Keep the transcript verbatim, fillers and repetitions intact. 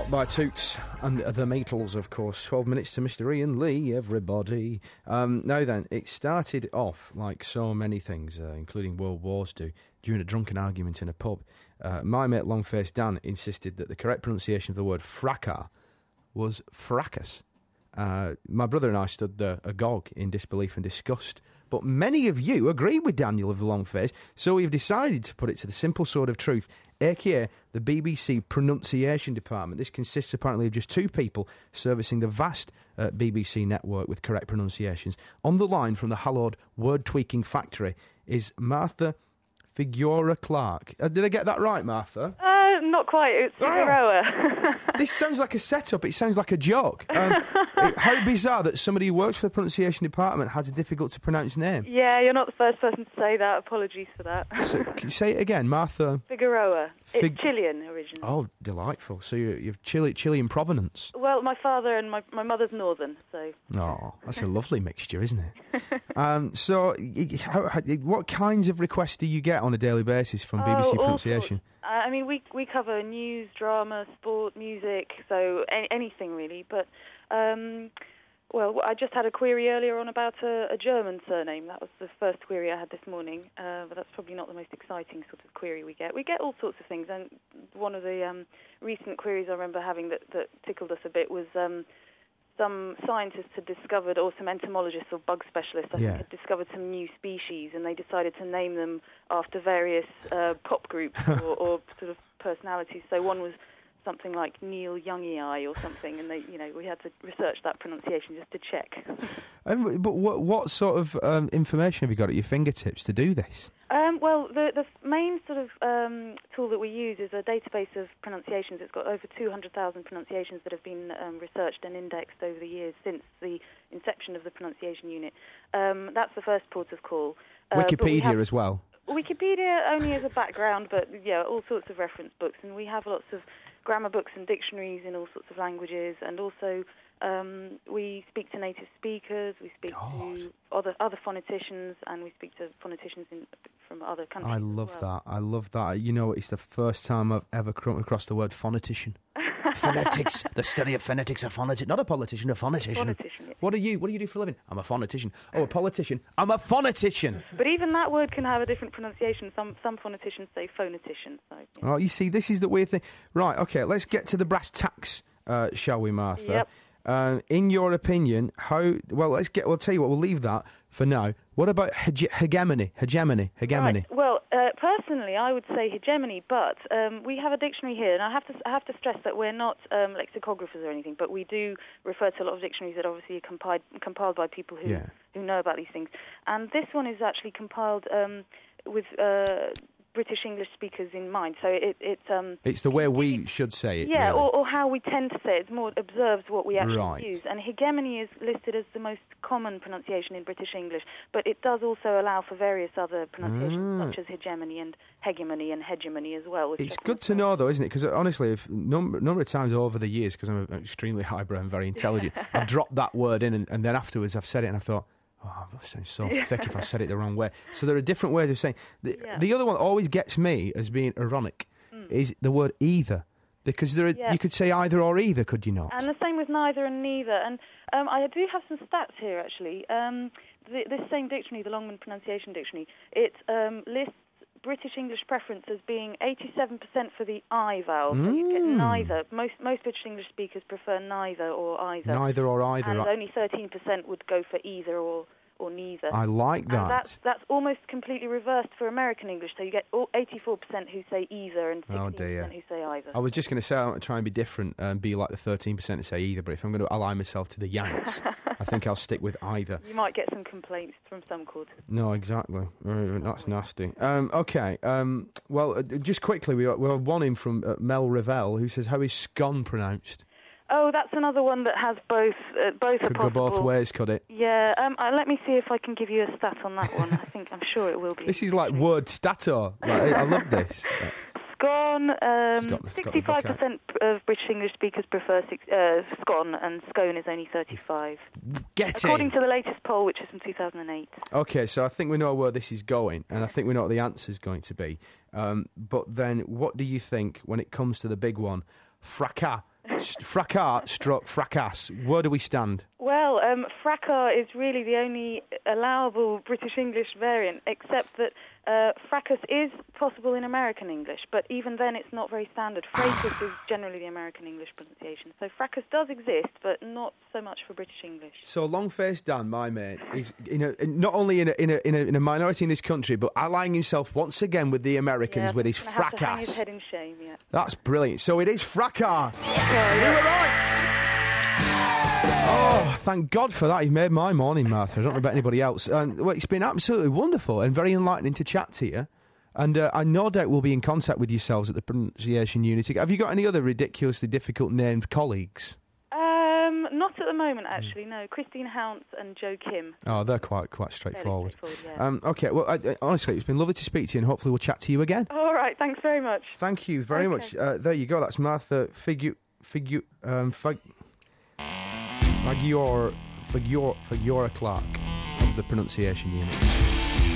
Rock by Toots and the Maytals, of course. twelve minutes to Mister Ian Lee, everybody. Um, now then, it started off like so many things, uh, including World Wars do, during a drunken argument in a pub. Uh, my mate Longface Dan insisted that the correct pronunciation of the word fracas was fracas. Uh, my brother and I stood uh, agog in disbelief and disgust. But many of you agreed with Daniel of the Long Face, so we've decided to put it to the simple sword of truth, aka the B B C Pronunciation Department. This consists apparently of just two people servicing the vast uh, B B C network with correct pronunciations. On the line from the hallowed word-tweaking factory is Martha Figueroa Clark. Uh, did I get that right, Martha? Uh, not quite. It's Figueroa. This sounds like a setup. It sounds like a joke. Um, it, how bizarre that somebody who works for the pronunciation department has a difficult-to-pronounce name. Yeah, you're not the first person to say that. Apologies for that. So, can you say it again, Martha? Figueroa. Fig- it's Chilean originally. Oh, delightful. So you're, you're Chile, Chilean provenance. Well, my father and my, my mother's northern, so... Oh, that's a lovely mixture, isn't it? um, so, how, how, what kinds of requests do you get on a daily basis from B B C oh, pronunciation? Uh, I mean, we we cover news, drama, sport, music, so any, anything really. But, um, well, I just had a query earlier on about a, a German surname. That was the first query I had this morning, uh, but that's probably not the most exciting sort of query we get. We get all sorts of things, and one of the um, recent queries I remember having that, that tickled us a bit was... Um, Some scientists had discovered, or some entomologists or bug specialists, I yeah. think, had discovered some new species, and they decided to name them after various uh, pop groups or, or sort of personalities. So one was something like Neil Youngie or something, and they, you know, we had to research that pronunciation just to check. um, but what, what sort of um, information have you got at your fingertips to do this? Um, well, the, the main sort of um, tool that we use is a database of pronunciations. It's got over two hundred thousand pronunciations that have been um, researched and indexed over the years since the inception of the pronunciation unit. Um, that's the first port of call. Uh, Wikipedia have, as well? Wikipedia only as a background, but yeah, all sorts of reference books. And we have lots of grammar books and dictionaries in all sorts of languages, and also... Um, we speak to native speakers, we speak God. to other other phoneticians, and we speak to phoneticians in, from other countries. I love as well. that. I love that. You know, it's the first time I've ever come across the word phonetician. Phonetics, the study of phonetics, a phonetician. Not a politician, a phonetician. Phonetician, yeah. What are you? What do you do for a living? I'm a phonetician. Oh, a politician. I'm a phonetician. But even that word can have a different pronunciation. Some some phoneticians say phonetician. So, yeah. Oh, you see, this is the weird thing. Right, okay, let's get to the brass tacks, uh, shall we, Martha? Yep. Uh, in your opinion, how... Well, let's get... We'll tell you what, we'll leave that for now. What about hege- hegemony? Hegemony? Hegemony? Right. Well, uh, personally, I would say hegemony, but um, we have a dictionary here, and I have to I have to stress that we're not um, lexicographers or anything, but we do refer to a lot of dictionaries that obviously are compiled, compiled by people who, yeah. who know about these things. And this one is actually compiled um, with... Uh, British English speakers in mind, so it, it um it's the way we should say it. Yeah, really. or, or how we tend to say it. It's more observes what we actually right. use. And hegemony is listed as the most common pronunciation in British English, but it does also allow for various other pronunciations, mm. such as hegemony and hegemony and hegemony as well. It's good to know, though, isn't it? Because honestly, a number, number of times over the years, because I'm extremely highbrow and very intelligent, I've dropped that word in, and, and then afterwards I've said it, and I've thought, oh, that sounds so thick if I said it the wrong way. So there are different ways of saying. The, yeah. the other one that always gets me as being ironic mm. is the word either. Because there are, yeah. you could say either or either, could you not? And the same with neither and neither. And um, I do have some stats here, actually. Um, the, this same dictionary, the Longman Pronunciation Dictionary, it um, lists British English preference as being eighty-seven percent for the I vowel. Mm. So you get neither. Most most British English speakers prefer neither or either. Neither or either. And only thirteen percent would go for either or or neither. I like that. And that's, that's almost completely reversed for American English. So you get eighty-four percent who say either and sixteen percent oh who say either. I was just going to say I'm going to try and be different and be like the thirteen percent who say either, but if I'm going to ally myself to the Yanks, I think I'll stick with either. You might get some complaints from some quarters. No, exactly. That's nasty. Um, okay, um, well, uh, just quickly, we we have one in from uh, Mel Revell who says, how is scone pronounced? Oh, that's another one that has both. Uh, both could are possible. go both ways, could it? Yeah. Um, uh, let me see if I can give you a stat on that one. I think I'm sure it will be. This is like word stato. Like, I love this. Scone. Um, sixty-five percent of British English speakers prefer six, uh, scone, and scone is only thirty-five. Get According in. to the latest poll, which is from two thousand eight. Okay, so I think we know where this is going, and I think we know what the answer is going to be. Um, but then, what do you think when it comes to the big one, fracas? Fracas struck fracas. Where do we stand? Well, um, fracas is really the only allowable British English variant, except that uh, fracas is possible in American English, but even then it's not very standard. Fracas is generally the American English pronunciation. So fracas does exist, but not so much for British English. So Long-Faced Dan, my mate, is in a, not only in a, in, a, in, a, in a minority in this country, but allying himself once again with the Americans yeah, with his have fracas. To hang his head in shame, yeah. That's brilliant. So it is fracas. Yeah, You were right. Oh, thank God for that. You've made my morning, Martha. I don't know about anybody else. And well, it's been absolutely wonderful and very enlightening to chat to you. And uh, I no doubt we'll be in contact with yourselves at the pronunciation unit. Have you got any other ridiculously difficult named colleagues? Um, not at the moment, actually. No, Christine Hounce and Joe Kim. Oh, they're quite quite straightforward. straightforward yeah. Um, okay, well, I, I, honestly, it's been lovely to speak to you, and hopefully we'll chat to you again. All right, thanks very much. Thank you very okay. much. Uh, there you go. That's Martha Figu Figu um, Fag Fagior Fagior Fagiora Clark of the pronunciation unit.